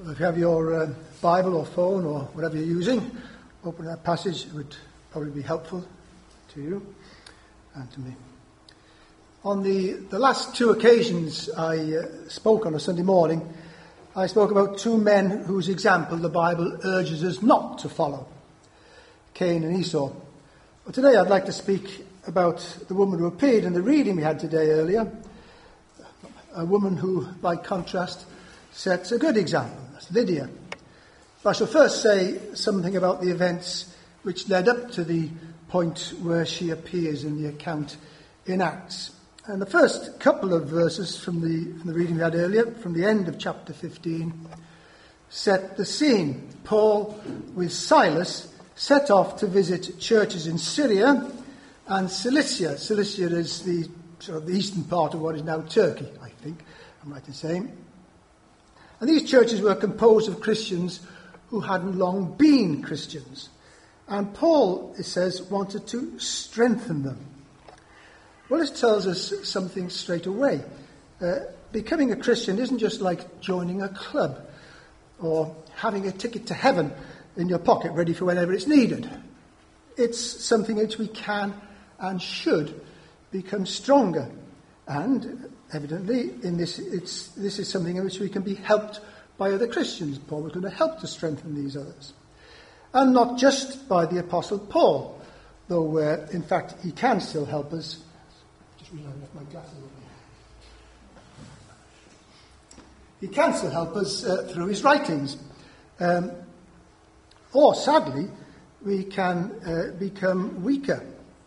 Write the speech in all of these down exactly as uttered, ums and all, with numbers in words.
Well, if you have your uh, Bible or phone or whatever you're using, open that passage. It would probably be helpful to you and to me. On the, the last two occasions I uh, spoke on a Sunday morning, I spoke about two men whose example the Bible urges us not to follow, Cain and Esau. But today I'd like to speak about the woman who appeared in the reading we had today earlier, a woman who, by contrast, sets a good example. That's Lydia. But I shall first say something about the events which led up to the point where she appears in the account in Acts. And the first couple of verses from the, from the reading we had earlier, from the end of chapter fifteen, set the scene. Paul, with Silas, set off to visit churches in Syria and Cilicia. Cilicia is the sort of the eastern part of what is now Turkey, I think I'm right in saying. And these churches were composed of Christians who hadn't long been Christians. And Paul, it says, wanted to strengthen them. Well, this tells us something straight away. Uh, becoming a Christian isn't just like joining a club or having a ticket to heaven in your pocket ready for whenever it's needed. It's something which we can and should become stronger. And evidently, in this, it's, this is something in which we can be helped by other Christians. Paul was going to help to strengthen these others. And not just by the Apostle Paul, though, uh, in fact, he can still help us. Just realised I left my glasses over here. He can still help us uh, through his writings. Um, or, sadly, we can uh, become weaker.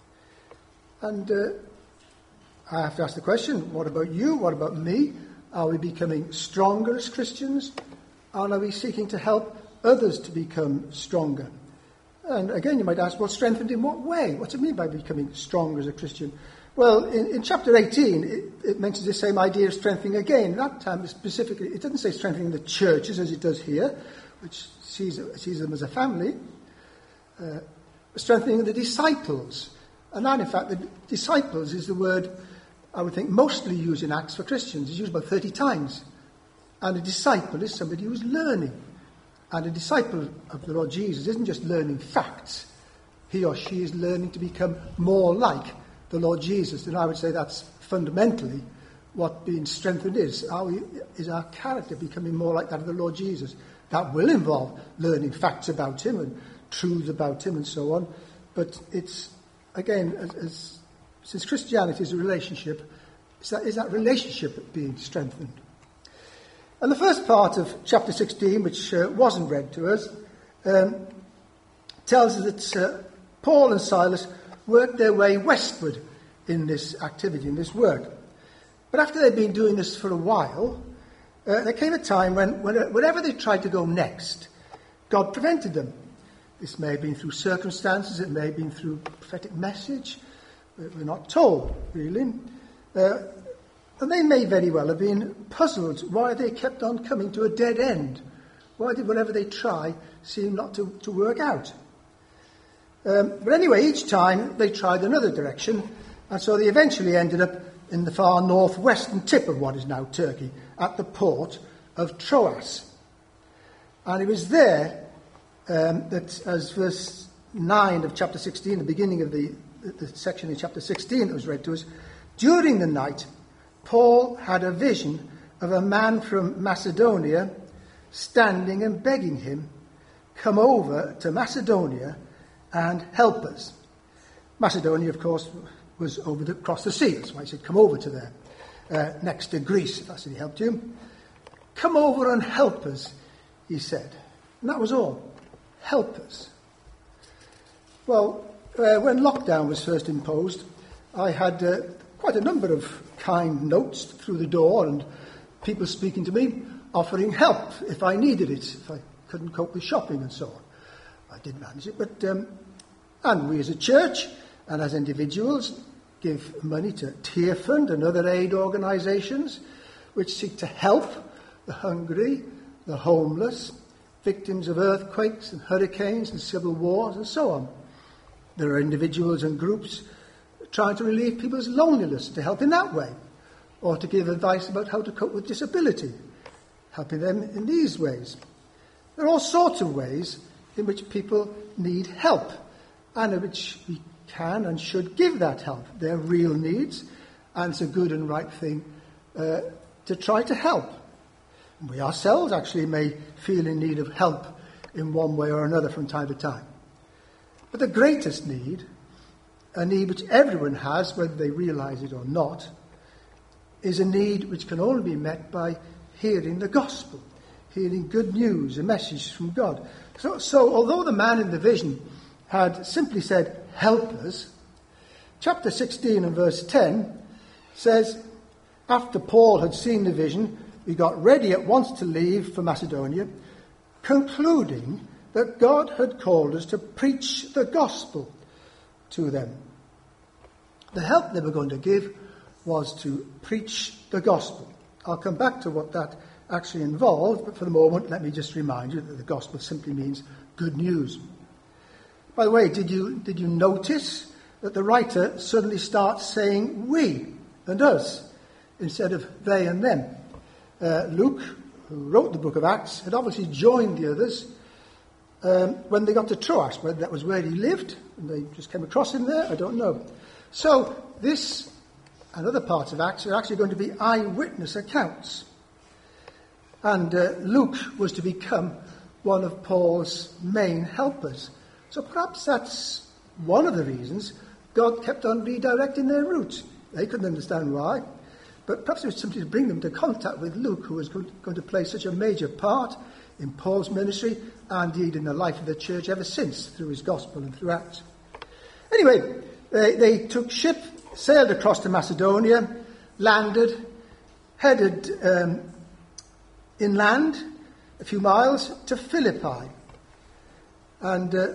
And uh, I have to ask the question, what about you? What about me? Are we becoming stronger as Christians? And are we seeking to help others to become stronger? And again, you might ask, well, strengthened in what way? What's it mean by becoming stronger as a Christian? Well, in, in chapter eighteen, it, it mentions the same idea of strengthening again. That time, specifically, it doesn't say strengthening the churches as it does here, which sees, sees them as a family, uh, but strengthening the disciples. And that, in fact, the disciples is the word, I would think, mostly used in Acts for Christians. It's used about thirty times. And a disciple is somebody who's learning. And a disciple of the Lord Jesus isn't just learning facts. He or she is learning to become more like the Lord Jesus. And I would say that's fundamentally what being strengthened is. Are we, is our character becoming more like that of the Lord Jesus? That will involve learning facts about him and truths about him and so on. But it's, again, as, as since Christianity is a relationship, is that, is that relationship being strengthened? And the first part of chapter sixteen, which uh, wasn't read to us, um, tells us that uh, Paul and Silas worked their way westward in this activity, in this work. But after they'd been doing this for a while, uh, there came a time when, when wherever they tried to go next, God prevented them. This may have been through circumstances, it may have been through prophetic message. We're not told, really. Uh, and they may very well have been puzzled why they kept on coming to a dead end. Why did whatever they try seem not to, to work out? Um, but anyway, each time they tried another direction, and so they eventually ended up in the far northwestern tip of what is now Turkey, at the port of Troas. And it was there um, that, as verse nine of chapter sixteen, the beginning of the the section in chapter sixteen that was read to us, during the night, Paul had a vision of a man from Macedonia standing and begging him, come over to Macedonia and help us. Macedonia, of course, was over the, across the sea. That's why he said, come over to there, uh, next to Greece, if that's what he helped you. Come over and help us, he said. And that was all. Help us. Well, Uh, when lockdown was first imposed, I had uh, quite a number of kind notes through the door and people speaking to me, offering help if I needed it, if I couldn't cope with shopping and so on. I did manage it, but um, and we as a church and as individuals give money to Tearfund and other aid organisations which seek to help the hungry, the homeless, victims of earthquakes and hurricanes and civil wars and so on. There are individuals and groups trying to relieve people's loneliness, to help in that way, or to give advice about how to cope with disability. helping them in these ways. There are all sorts of ways in which people need help, and in which we can and should give that help. They're real needs, and it's a good and right thing uh, to try to help. We ourselves actually may feel in need of help in one way or another from time to time. But the greatest need, a need which everyone has, whether they realise it or not, is a need which can only be met by hearing the gospel, hearing good news, a message from God. So, so although the man in the vision had simply said, "Help us," chapter sixteen and verse ten says, after Paul had seen the vision, we got ready at once to leave for Macedonia, concluding that God had called us to preach the gospel to them. The help they were going to give was to preach the gospel. I'll come back to what that actually involved, but for the moment, let me just remind you that the gospel simply means good news. By the way, did you did you notice that the writer suddenly starts saying we and us instead of they and them? Uh, Luke, who wrote the book of Acts, had obviously joined the others um, when they got to Troas, whether that was where he lived, and they just came across him there, I don't know. So this and other parts of Acts are actually going to be eyewitness accounts. And uh, Luke was to become one of Paul's main helpers. So perhaps that's one of the reasons God kept on redirecting their route. They couldn't understand why. But perhaps it was simply to bring them into contact with Luke, who was going to play such a major part in Paul's ministry and indeed in the life of the church ever since, through his gospel and through Acts. Anyway, they, they took ship, sailed across to Macedonia, landed, headed um, inland a few miles to Philippi. And uh,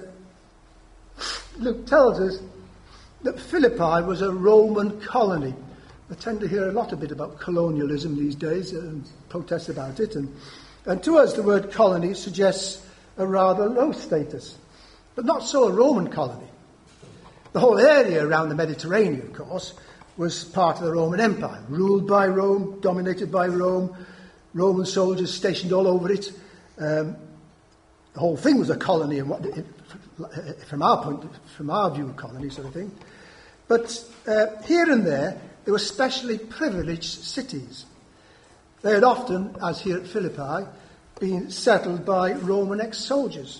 Luke tells us that Philippi was a Roman colony. I tend to hear a lot a bit about colonialism these days and protests about it. And, and to us, the word colony suggests a rather low status, but not so a Roman colony. The whole area around the Mediterranean, of course, was part of the Roman Empire, ruled by Rome, dominated by Rome, Roman soldiers stationed all over it. Um, the whole thing was a colony, and what, it, from our point, from our view of colony, sort of thing. But uh, here and there, there were specially privileged cities. They had often, as here at Philippi, been settled by Roman ex-soldiers.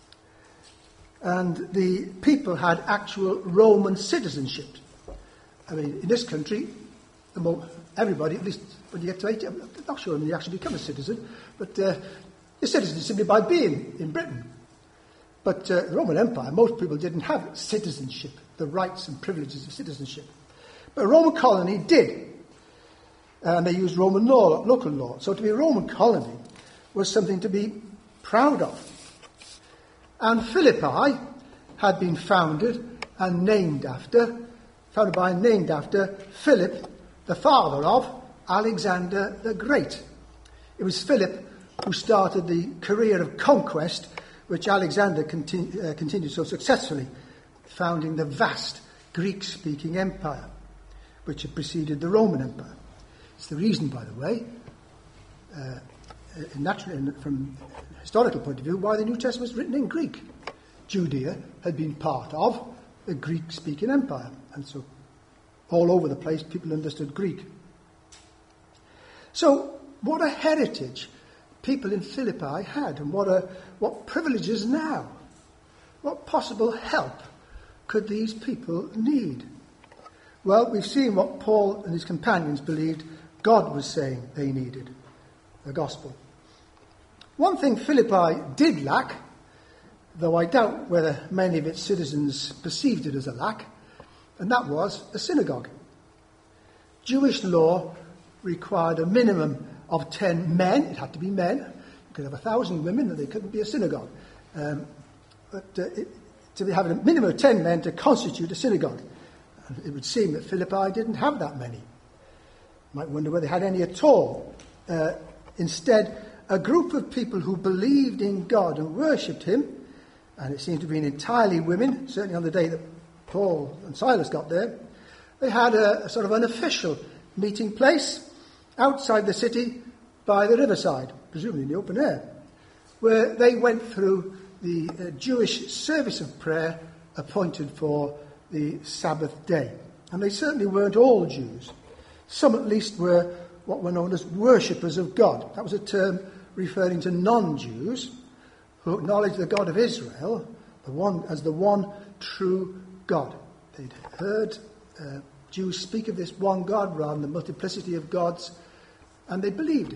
And the people had actual Roman citizenship. I mean, in this country, the more, everybody, at least when you get to eighty, I'm not sure when you actually become a citizen, but uh, you're citizen simply by being in Britain. But uh, the Roman Empire, most people didn't have citizenship, the rights and privileges of citizenship. But a Roman colony did. And they used Roman law, local law. So to be a Roman colony was something to be proud of. And Philippi had been founded and named after, founded by and named after Philip, the father of Alexander the Great. It was Philip who started the career of conquest which Alexander continu- uh, continued so successfully, founding the vast Greek-speaking empire, which had preceded the Roman Empire. It's the reason, by the way, uh, naturally, from a historical point of view, why the New Testament was written in Greek. Judea had been part of the Greek-speaking empire, and so all over the place people understood Greek. So, what a heritage people in Philippi had, and what a what privileges now. What possible help could these people need? Well, we've seen what Paul and his companions believed God was saying they needed, the gospel. One thing Philippi did lack, though I doubt whether many of its citizens perceived it as a lack, and that was a synagogue. Jewish law required a minimum of ten men. It had to be men. You could have a thousand women, and they couldn't be a synagogue. Um, but uh, it, to be having a minimum of ten men to constitute a synagogue. And it would seem that Philippi didn't have that many. You might wonder whether they had any at all. Uh, instead, a group of people who believed in God and worshipped him, and it seemed to be entirely women, certainly on the day that Paul and Silas got there, they had a, a sort of unofficial meeting place outside the city by the riverside, presumably in the open air, where they went through the uh, Jewish service of prayer appointed for the Sabbath day. And they certainly weren't all Jews. Some at least were what were known as worshippers of God. That was a term referring to non-Jews who acknowledged the God of Israel the one, as the one true God. They'd heard uh, Jews speak of this one God rather than the multiplicity of gods, and they believed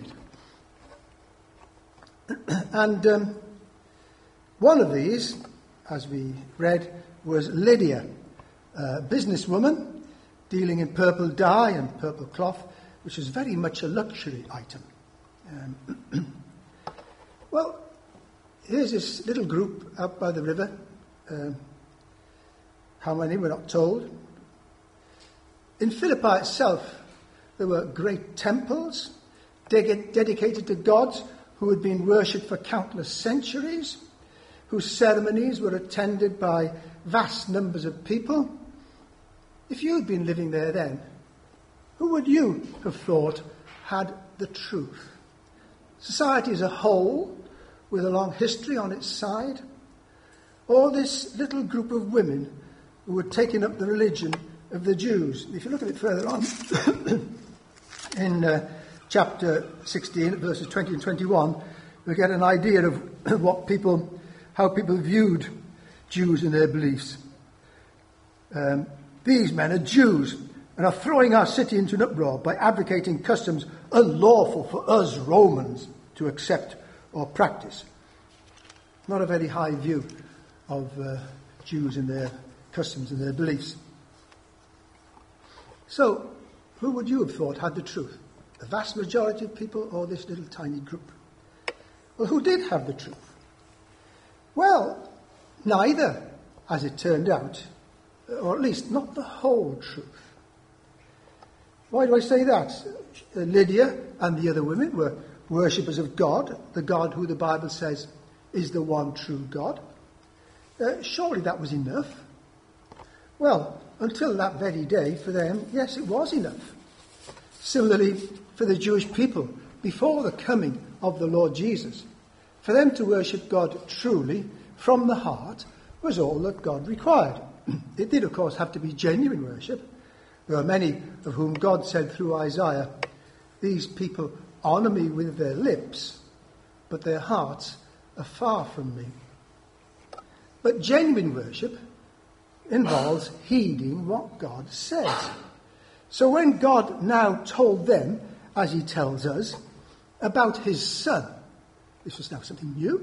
it. and um, one of these, as we read, was Lydia, a businesswoman dealing in purple dye and purple cloth, which was very much a luxury item. Um, well, here's this little group out by the river. Um, how many, we're not told. In Philippi itself, there were great temples de- dedicated to gods who had been worshipped for countless centuries, whose ceremonies were attended by vast numbers of people. If you had been living there then, who would you have thought had the truth? Society as a whole, with a long history on its side, or this little group of women who had taken up the religion of the Jews? If you look at it further on, in uh, chapter sixteen, verses twenty and twenty-one, we get an idea of what people, how people viewed Jews and their beliefs. Um, These men are Jews and are throwing our city into an uproar by advocating customs unlawful for us Romans to accept or practice. Not a very high view of uh, Jews and their customs and their beliefs. So, who would you have thought had the truth? The vast majority of people or this little tiny group? Well, who did have the truth? Well, neither, as it turned out, or at least not the whole truth. Why do I say that? Lydia and the other women were worshippers of God, the God who the Bible says is the one true God. Uh, surely that was enough. Well, until that very day, for them, yes, it was enough. Similarly, for the Jewish people, before the coming of the Lord Jesus, for them to worship God truly from the heart was all that God required. It did, of course, have to be genuine worship. There are many of whom God said through Isaiah, "These people honour me with their lips, but their hearts are far from me." But genuine worship involves heeding what God says. So when God now told them, as he tells us, about his Son, this was now something new,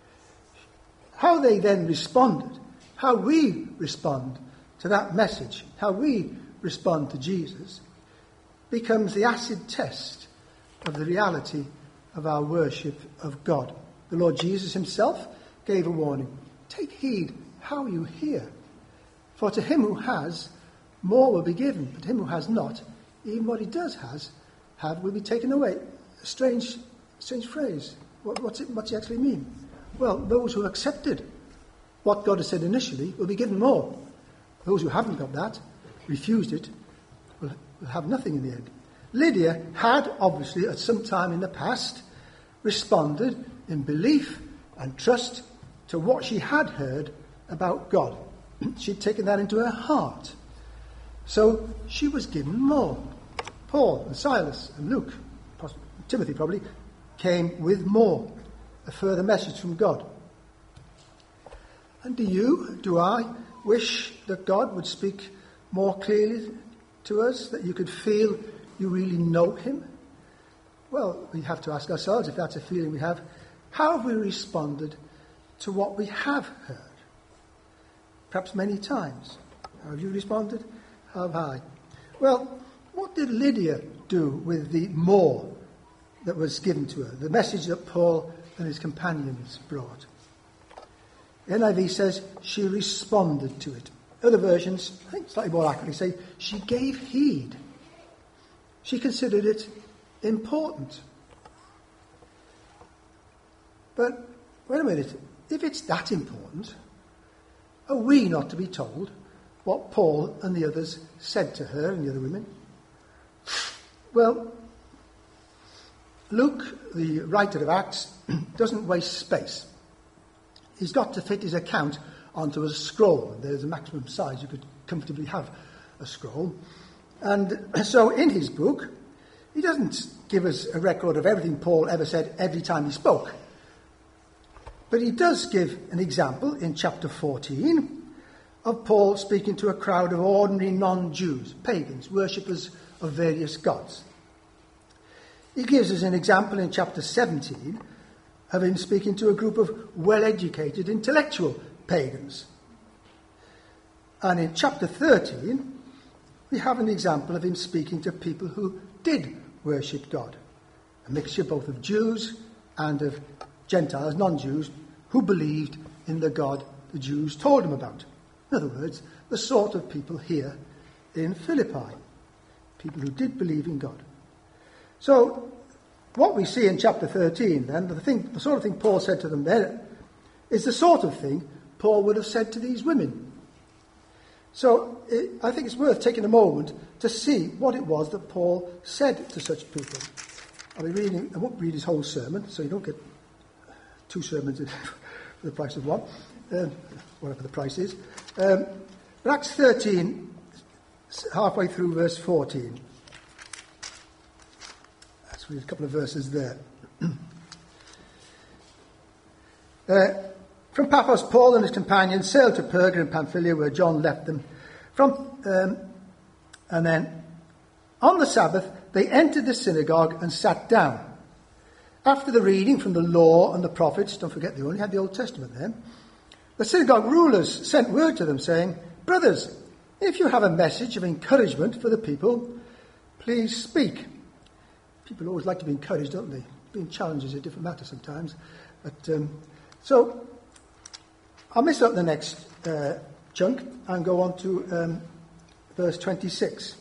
how they then responded, how we respond to that message, how we respond to Jesus, becomes the acid test of the reality of our worship of God. The Lord Jesus himself gave a warning. Take heed how you hear. For to him who has, more will be given. But to him who has not, even what he does has, have will be taken away. A strange, strange phrase. What, what's it, what's it actually mean? Well, those who accepted what God has said initially will be given more. Those who haven't got that, refused it, will, will have nothing in the end. Lydia had, obviously, at some time in the past, responded in belief and trust to what she had heard about God. She'd taken that into her heart. So she was given more. Paul and Silas and Luke, Timothy probably, came with more, a further message from God. And do you, do I, wish that God would speak more clearly to us, that you could feel you really know him? Well, we have to ask ourselves, if that's a feeling we have, how have we responded to what we have heard? Perhaps many times. How have you responded? How have I? Well, what did Lydia do with the more that was given to her, the message that Paul and his companions brought? N I V says she responded to it. Other versions, I think slightly more accurately, say she gave heed. She considered it important. But wait a minute, if it's that important, are we not to be told what Paul and the others said to her and the other women? Well, Luke, the writer of Acts, doesn't waste space. He's got to fit his account onto a scroll. There's a maximum size you could comfortably have a scroll. And so in his book, he doesn't give us a record of everything Paul ever said every time he spoke. But he does give an example in chapter fourteen of Paul speaking to a crowd of ordinary non-Jews, pagans, worshippers of various gods. He gives us an example in chapter seventeen of him speaking to a group of well-educated intellectual pagans. And in chapter thirteen, we have an example of him speaking to people who did worship God, a mixture both of Jews and of Gentiles, non-Jews, who believed in the God the Jews told him about. In other words, the sort of people here in Philippi, people who did believe in God. So, what we see in chapter thirteen, then, the, thing, the sort of thing Paul said to them there, is the sort of thing Paul would have said to these women. So, it, I think it's worth taking a moment to see what it was that Paul said to such people. I'll be reading, I won't read his whole sermon, so you don't get two sermons for the price of one, um, whatever the price is. Um, but Acts thirteen, halfway through verse fourteen. Let's read a couple of verses there. uh, from Paphos, Paul and his companions sailed to Perga and Pamphylia, where John left them. From um, and then, on the Sabbath, they entered the synagogue and sat down. After the reading from the law and the prophets, don't forget they only had the Old Testament then, the synagogue rulers sent word to them saying, "Brothers, if you have a message of encouragement for the people, please speak." People always like to be encouraged, don't they? Being challenged is a different matter sometimes. But um, so, I'll miss out the next uh, chunk and go on to um, verse twenty-six.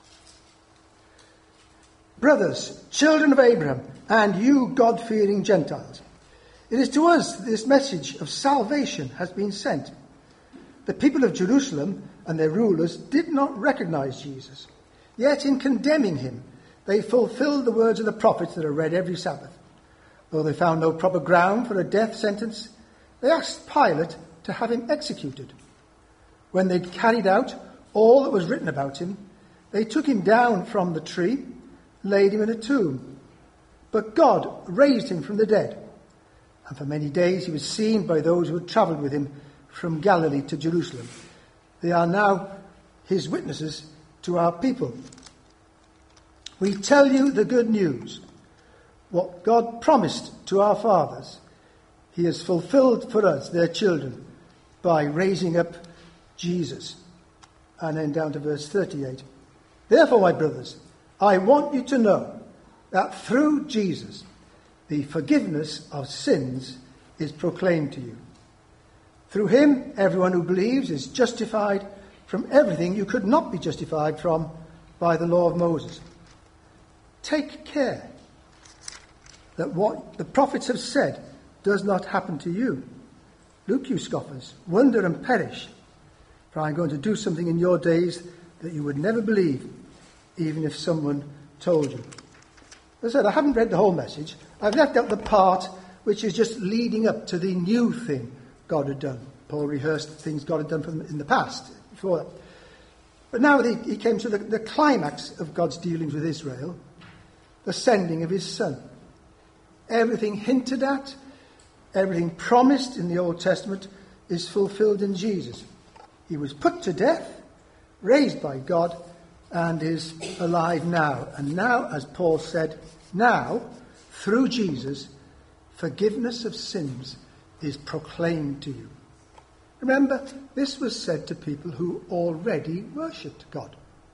"Brothers, children of Abraham, and you God-fearing Gentiles, it is to us this message of salvation has been sent. The people of Jerusalem and their rulers did not recognize Jesus, yet in condemning him, they fulfilled the words of the prophets that are read every Sabbath. Though they found no proper ground for a death sentence, they asked Pilate to have him executed. When they'd carried out all that was written about him, they took him down from the tree, laid him in a tomb. But God raised him from the dead, and for many days he was seen by those who had travelled with him from Galilee to Jerusalem. They are now his witnesses to our people. We tell you the good news. What God promised to our fathers, he has fulfilled for us, their children, by raising up Jesus." And then down to verse thirty-eight. "Therefore, my brothers, I want you to know that through Jesus, the forgiveness of sins is proclaimed to you. Through him, everyone who believes is justified from everything you could not be justified from by the law of Moses. Take care that what the prophets have said does not happen to you. Look, you scoffers, wonder and perish, for I am going to do something in your days that you would never believe, even if someone told you." As I said, I haven't read the whole message. I've left out the part which is just leading up to the new thing God had done. Paul rehearsed things God had done for them in the past, before that. But now he, he came to the, the climax of God's dealings with Israel, the sending of his Son. Everything hinted at, everything promised in the Old Testament is fulfilled in Jesus. He was put to death, raised by God, and is alive now. And now, as Paul said, now, through Jesus, forgiveness of sins is proclaimed to you. Remember, this was said to people who already worshipped God.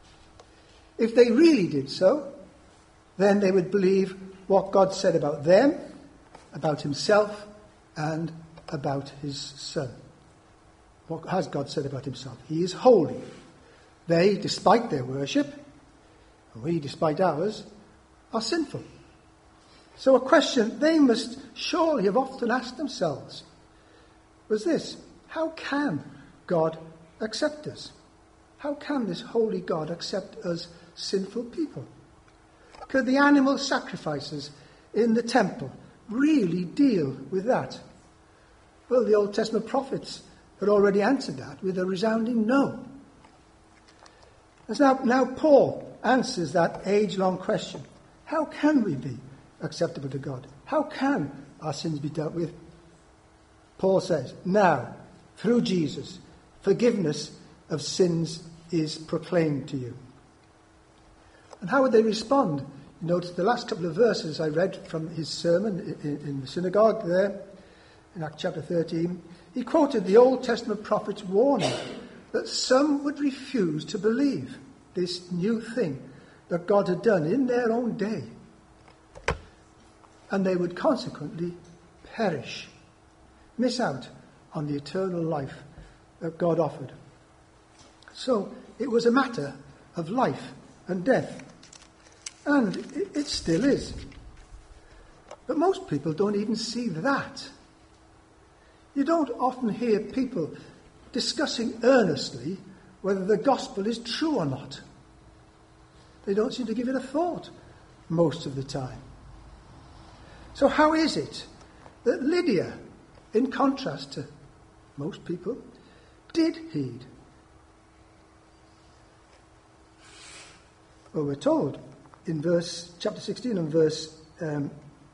If they really did so, then they would believe what God said about them, about himself, and about his Son. What has God said about himself? He is holy. They, despite their worship, and we, despite ours, are sinful. So a question they must surely have often asked themselves was this: how can God accept us? How can this holy God accept us sinful people? Could the animal sacrifices in the temple really deal with that? Well, the Old Testament prophets had already answered that with a resounding no. And now, now Paul answers that age-long question. How can we be acceptable to God? How can our sins be dealt with? Paul says, now, through Jesus, forgiveness of sins is proclaimed to you. And how would they respond? You notice the last couple of verses I read from his sermon in, in the synagogue there, in Acts chapter thirteen. He quoted the Old Testament prophet's warning that some would refuse to believe this new thing that God had done in their own day. And they would consequently perish, miss out on the eternal life that God offered. So it was a matter of life and death. And it, it still is. But most people don't even see that. You don't often hear people discussing earnestly whether the gospel is true or not. They don't seem to give it a thought most of the time. So how is it that Lydia, in contrast to most people, did heed? Well, we're told in verse chapter sixteen and verse um,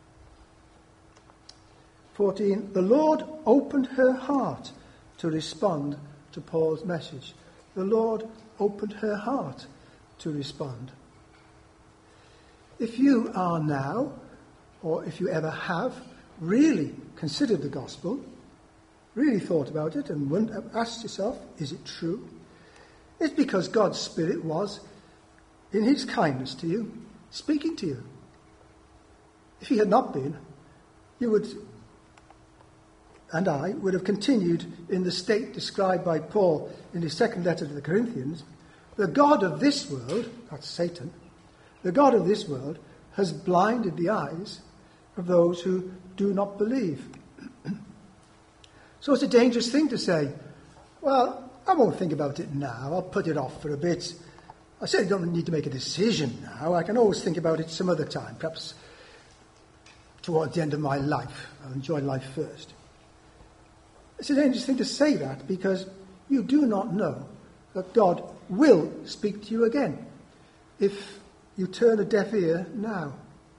fourteen, the Lord opened her heart to respond to Paul's message. The Lord opened her heart to respond. If you are now, or if you ever have, really considered the gospel, really thought about it and asked yourself, is it true? It's because God's Spirit was, in his kindness to you, speaking to you. If he had not been, you would, and I, would have continued in the state described by Paul in his second letter to the Corinthians. The God of this world, that's Satan, the God of this world has blinded the eyes of those who do not believe. So it's a dangerous thing to say, well, I won't think about it now, I'll put it off for a bit. I certainly don't need to make a decision now. I can always think about it some other time, perhaps towards the end of my life. I'll enjoy life first. It's a dangerous thing to say that because you do not know that God will speak to you again if you turn a deaf ear now.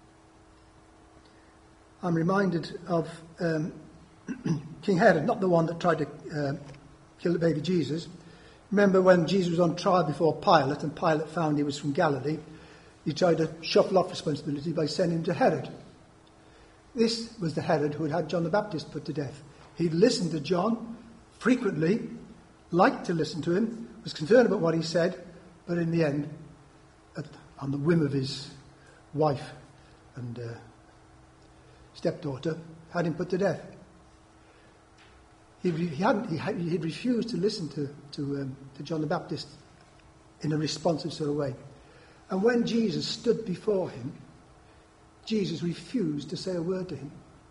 I'm reminded of um, King Herod, not the one that tried to uh, kill the baby Jesus. Remember when Jesus was on trial before Pilate and Pilate found he was from Galilee, he tried to shuffle off responsibility by sending him to Herod. This was the Herod who had had John the Baptist put to death. He'd listened to John frequently, liked to listen to him, was concerned about what he said, but in the end, at, on the whim of his wife and uh, stepdaughter, had him put to death. He, he hadn't. He had, he'd refused to listen to to, um, to John the Baptist in a responsive sort of way. And when Jesus stood before him, Jesus refused to say a word to him.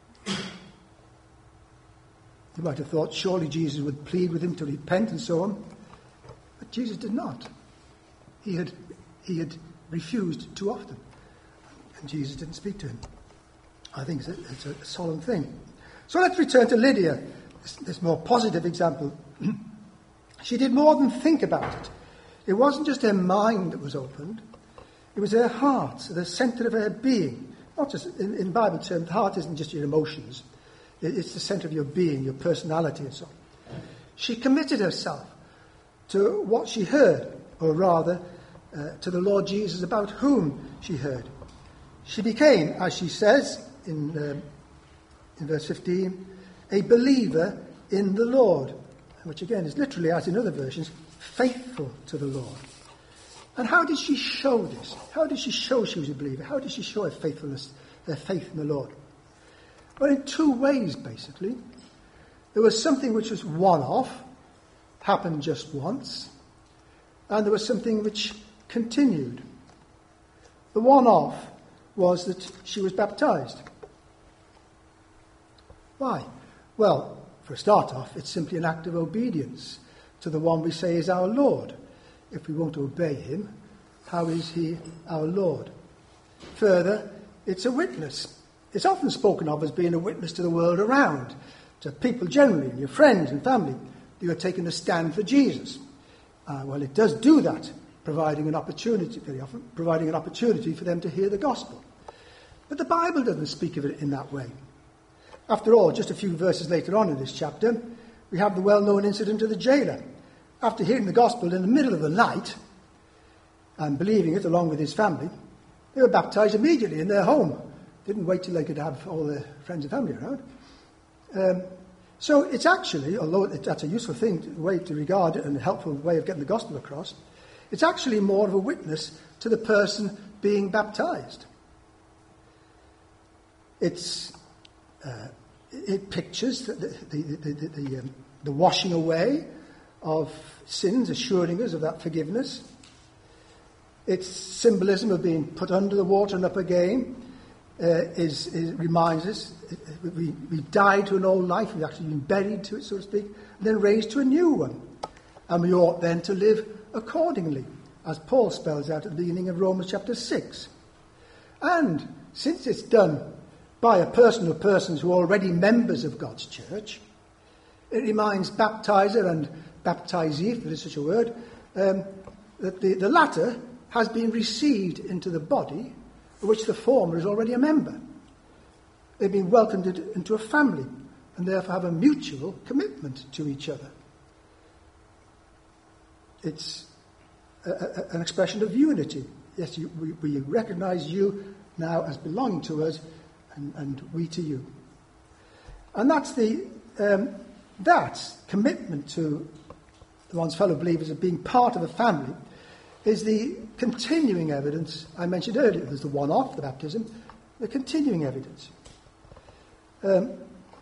You might have thought surely Jesus would plead with him to repent and so on, but Jesus did not. He had he had refused too often, and Jesus didn't speak to him. I think it's a, it's a solemn thing. So let's return to Lydia. This, this more positive example. She did more than think about it. It wasn't just her mind that was opened. It was her heart, the centre of her being. Not just, in, in Bible terms, the heart isn't just your emotions. It, it's the centre of your being, your personality and so on. She committed herself to what she heard, or rather, uh, to the Lord Jesus about whom she heard. She became, as she says in, uh, in verse fifteen, a believer in the Lord, which again is literally, as in other versions, faithful to the Lord. And how did she show this? How did she show she was a believer? How did she show her faithfulness, her faith in the Lord? Well, in two ways, basically. There was something which was one-off, happened just once, and there was something which continued. The one-off was that she was baptized. Why? Well, for a start off, it's simply an act of obedience to the one we say is our Lord. If we won't obey him, how is he our Lord? Further, it's a witness It's often spoken of as being a witness to the world around, to people generally, and your friends and family, that you're taking a stand for Jesus. Uh, well, it does do that, providing an opportunity, very often, providing an opportunity for them to hear the gospel. But the Bible doesn't speak of it in that way. After all, just a few verses later on in this chapter, we have the well-known incident of the jailer. After hearing the gospel in the middle of the night, and believing it along with his family, they were baptized immediately in their home. Didn't wait till they could have all their friends and family around. Um, so it's actually, although that's a useful thing, way to regard it and a helpful way of getting the gospel across, it's actually more of a witness to the person being baptized. It's uh, it pictures the the the, the, the, um, the washing away of sins, assuring us of that forgiveness. Its symbolism of being put under the water and up again uh, is, is reminds us we we died to an old life, we've actually been buried to it, so to speak, and then raised to a new one, and we ought then to live accordingly, as Paul spells out at the beginning of Romans chapter six. And since it's done by a person or persons who are already members of God's church, it reminds baptizer and baptizee, if there is such a word, um, that the, the latter has been received into the body of which the former is already a member. They've been welcomed into a family and therefore have a mutual commitment to each other. It's a, a, an expression of unity. Yes, you, we, we recognise you now as belonging to us, and, and we to you. And that's the um, that commitment to one's fellow believers of being part of a family is the continuing evidence I mentioned earlier. There's the one-off, the baptism, the continuing evidence. Um,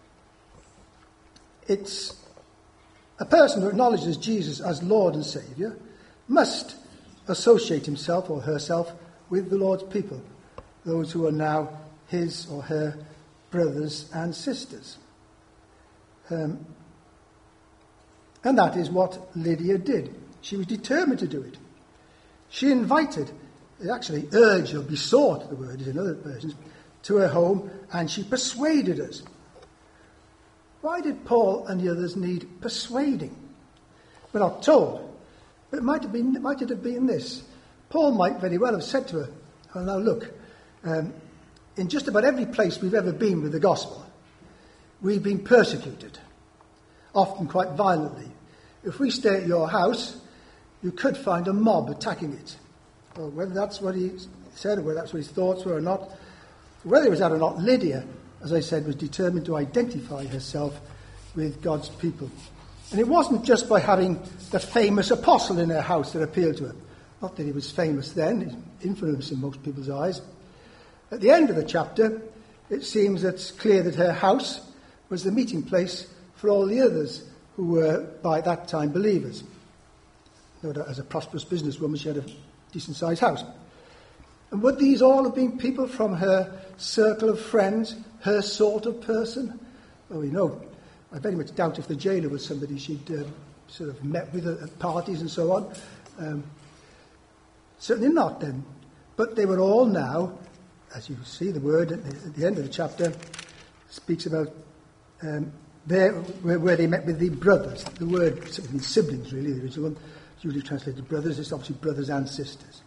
it's a person who acknowledges Jesus as Lord and Saviour must associate himself or herself with the Lord's people, those who are now his or her brothers and sisters. Um, and that is what Lydia did. She was determined to do it. She invited, actually urged or besought, the word is in other versions, to her home, and she persuaded us. Why did Paul and the others need persuading? We're not told, but it might have been, it might have been this. Paul might very well have said to her, "Oh, now look, um, in just about every place we've ever been with the gospel, we've been persecuted, often quite violently. If we stay at your house, you could find a mob attacking it." Well, whether that's what he said or whether that's what his thoughts were or not, whether it was that or not, Lydia, as I said, was determined to identify herself with God's people. And it wasn't just by having the famous apostle in her house that appealed to her. Not that he was famous then, he's infamous in most people's eyes. At the end of the chapter, it seems it's clear that her house was the meeting place for all the others who were by that time believers. No doubt as a prosperous businesswoman, she had a decent-sized house. And would these all have been people from her circle of friends, her sort of person? Well, we know. I very much doubt if the jailer was somebody she'd uh, sort of met with at parties and so on. Um, certainly not then. But they were all now, as you see, the word at the, at the end of the chapter speaks about um, there where, where they met with the brothers. The word means siblings, really, the original one. It's usually translated brothers. It's obviously brothers and sisters.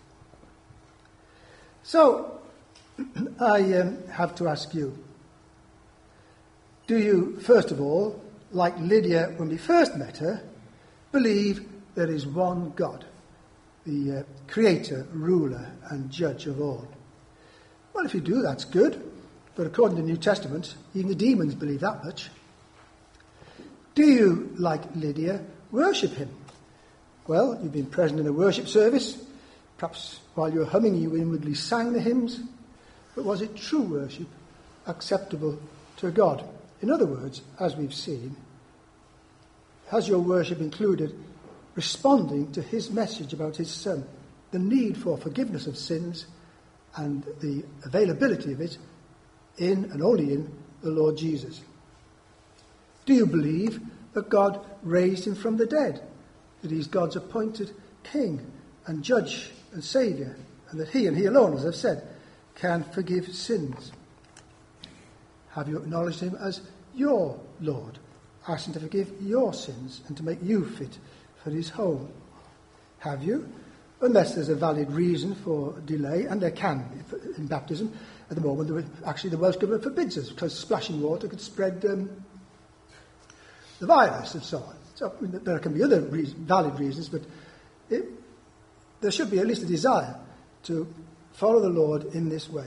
So, I um, have to ask you, do you, first of all, like Lydia when we first met her, believe there is one God, the uh, creator, ruler, and judge of all? Well, if you do, that's good. But according to the New Testament, even the demons believe that much. Do you, like Lydia, worship him? Well, you've been present in a worship service. Perhaps while you were humming, you inwardly sang the hymns. But was it true worship, acceptable to God? In other words, as we've seen, has your worship included responding to his message about his Son, the need for forgiveness of sins, and the availability of it in and only in the Lord Jesus? Do you believe that God raised him from the dead, that he's God's appointed king and judge and saviour, and that he and he alone, as I've said, can forgive sins? Have you acknowledged him as your Lord, asking to forgive your sins and to make you fit for his home? Have you? Unless there's a valid reason for delay, and there can be in baptism. At the moment, the, actually the Welsh Government forbids us because splashing water could spread um, the virus and so on. So I mean, there can be other reason, valid reasons, but it, there should be at least a desire to follow the Lord in this way.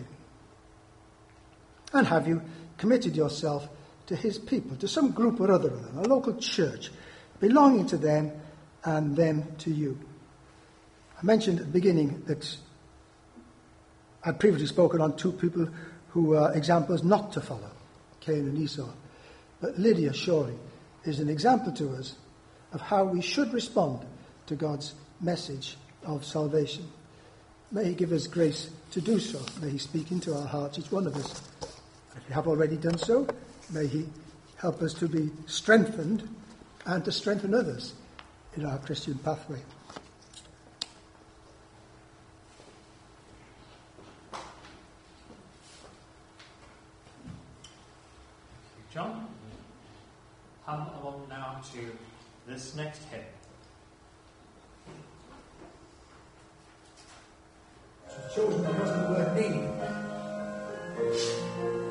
And have you committed yourself to his people, to some group or other of them, a local church, belonging to them and them to you? I mentioned at the beginning that I'd previously spoken on two people who are examples not to follow, Cain and Esau. But Lydia surely is an example to us of how we should respond to God's message of salvation. May he give us grace to do so. May he speak into our hearts, each one of us. If we have already done so, may he help us to be strengthened and to strengthen others in our Christian pathway. John, hum along now to this next hymn. Chosen the word need.